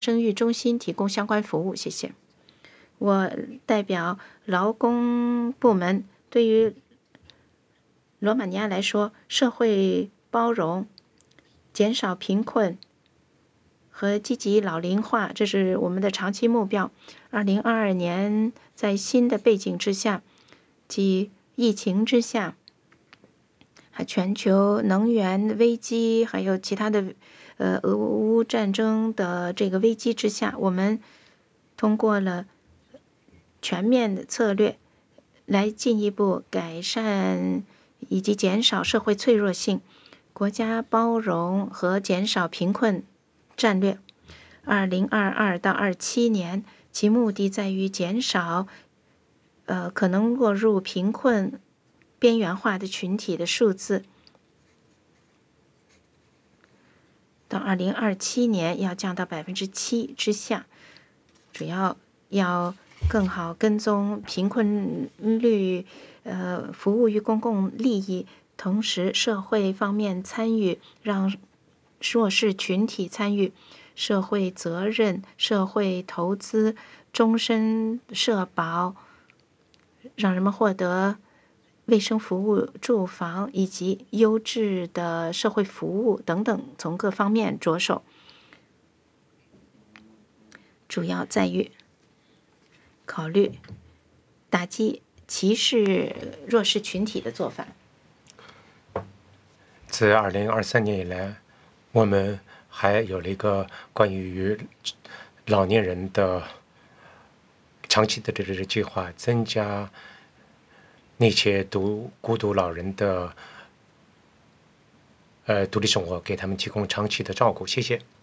生育中心提供相关服务。谢谢。我代表劳工部门，对于罗马尼亚来说，社会包容、减少贫困和积极老龄化，这是我们的长期目标。2022年，在新的背景之下，即疫情之下，还全球能源危机，还有其他的俄乌战争的这个危机之下，我们通过了全面的策略，来进一步改善以及减少社会脆弱性。国家包容和减少贫困战略2022到27年，其目的在于减少可能落入贫困边缘化的群体的数字。到2027年要降到7%之下，主要要更好跟踪贫困率，服务于公共利益，同时社会方面参与，让弱势群体参与社会责任、社会投资、终身社保，让人们获得卫生服务、住房以及优质的社会服务等等，从各方面着手，主要在于考虑打击歧视弱势群体的做法。 自2023年以来，我们还有了一个关于老年人的长期的这个计划，增加那些孤独老人的独立生活，给他们提供长期的照顾。谢谢。